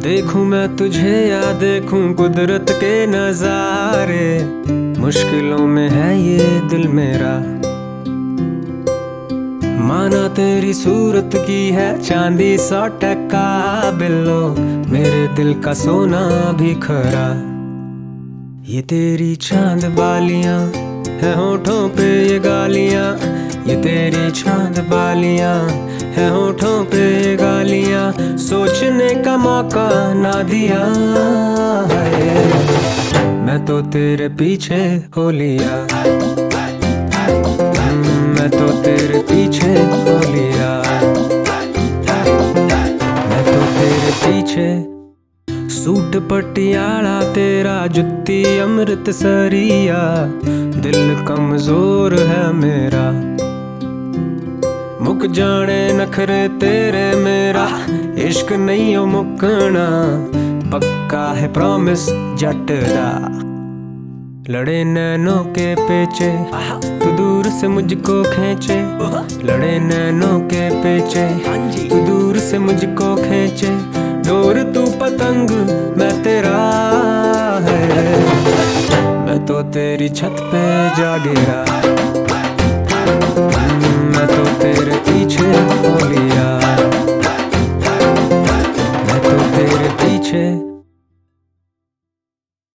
देखूं मैं तुझे या देखूं कुदरत के नजारे, मुश्किलों में है ये दिल मेरा। माना तेरी सूरत की है चांदी 100% बिल्लो, मेरे दिल का सोना भी खरा। ये तेरी चांद बालियां है होठों पे ये गालियां, ये तेरी चांद बालियां है होठों पे ये गालियां, सोचने का मौका ना दिया है। मैं तो तेरे पीछे हो लिया, मैं तो तेरे पीछे हो लिया, मैं तो तेरे पीछे। सूट पटियाला तेरा जुत्ती अमृतसरिया, दिल कमजोर है मेरा। मुक जाने नखरे तेरे मेरा, इश्क नहीं हो मुकना, पक्का है प्रॉमिस जट दा। लड़े नैनों के पेचे तू दूर से मुझको खींचे, लड़े नैनों के पेचे तू दूर से मुझको खींचे। डोर तू पतंग मैं तेरा है, मैं तो तेरी छत पे जा गिरा।